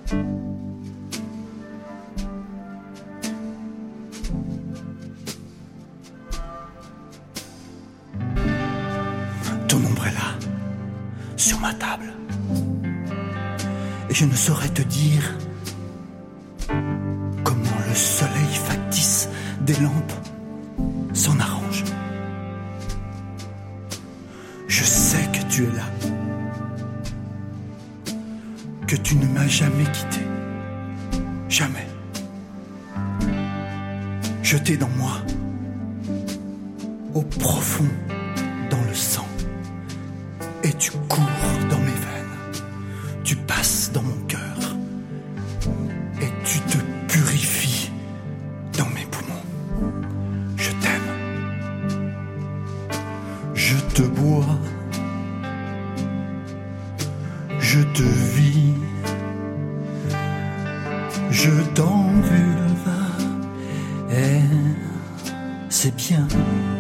Ton ombre est là, sur ma table. Et je ne saurais te dire comment le soleil factice des lampes s'en arrange. Je sais que tu es là, que tu ne m'as jamais quitté, jamais. Jeté dans moi, au profond, dans le sang, et tu cours dans mes veines, tu passes dans mon cœur, et tu te purifies dans mes poumons. Je t'aime, je te bois, je te vis, je t'envulve, et c'est bien.